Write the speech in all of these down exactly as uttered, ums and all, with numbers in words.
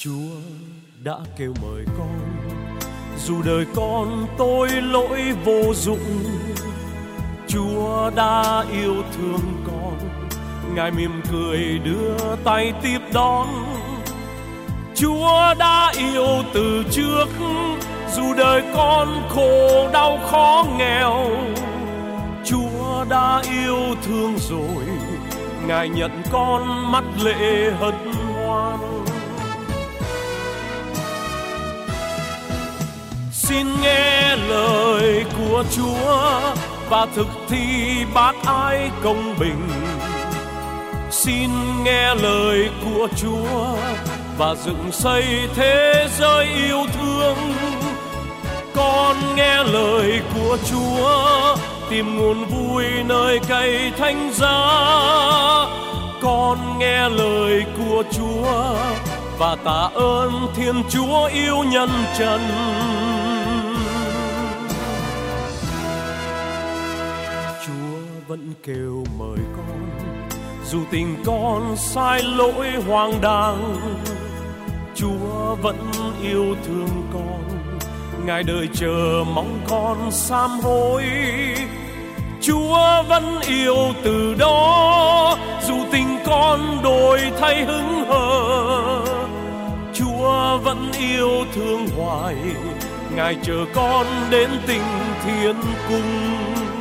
Chúa đã kêu mời con, dù đời con tôi lỗi vô dụng. Chúa đã yêu thương con, Ngài mỉm cười đưa tay tiếp đón. Chúa đã yêu từ trước, dù đời con khổ đau khó nghèo. Chúa đã yêu thương rồi, Ngài nhận con mắt lệ hân hoan. Xin nghe lời của Chúa và thực thi bác ái công bình. Xin nghe lời của Chúa và dựng xây thế giới yêu thương. Con nghe lời của Chúa, tìm nguồn vui nơi cây thánh giá. Con nghe lời của Chúa và tạ ơn Thiên Chúa yêu nhân trần. Chúa vẫn kêu mời con, dù tình con sai lỗi hoang đàng. Chúa vẫn yêu thương con, Ngài đợi chờ mong con sám hối. Chúa vẫn yêu từ đó, dù tình con đổi thay hững hờ. Chúa vẫn yêu thương hoài, Ngài chờ con đến tình thiên cung.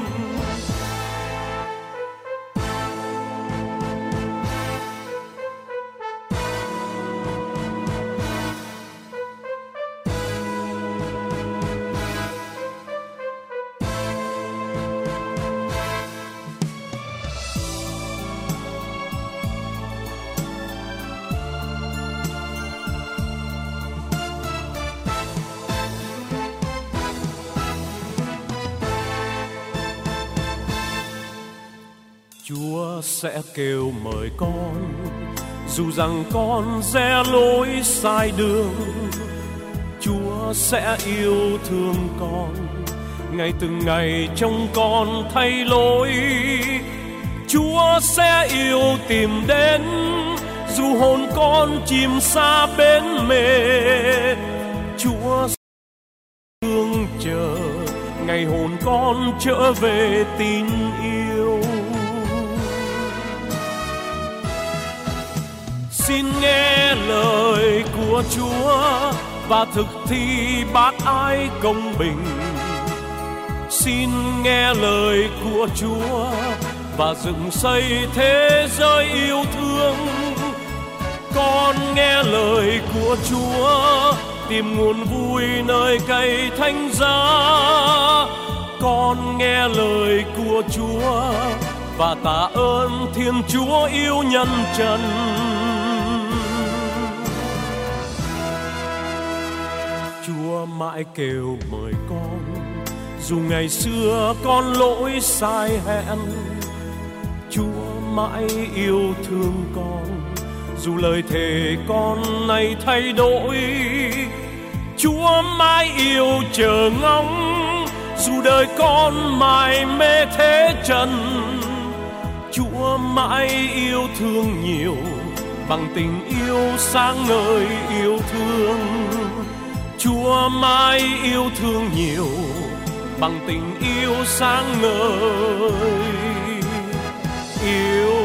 Chúa sẽ kêu mời con, dù rằng con rẽ lối sai đường. Chúa sẽ yêu thương con, ngày từng ngày trông con thay lối. Chúa sẽ yêu tìm đến, dù hồn con chìm xa bến mê. Chúa sẽ thương chờ, ngày hồn con trở về tin yêu. Xin nghe lời của Chúa và thực thi bác ái công bình. Xin nghe lời của Chúa và dựng xây thế giới yêu thương. Con nghe lời của Chúa, tìm nguồn vui nơi cây thánh giá. Con nghe lời của Chúa và tạ ơn Thiên Chúa yêu nhân trần. Chúa mãi kêu mời con, dù ngày xưa con lỗi sai hẹn. Chúa mãi yêu thương con, dù lời thề con nay thay đổi. Chúa mãi yêu chờ ngóng, dù đời con mải mê thế trần. Chúa mãi yêu thương nhiều, bằng tình yêu sáng ngời yêu thương. Chúa mãi yêu thương nhiều, bằng tình yêu sáng ngời yêu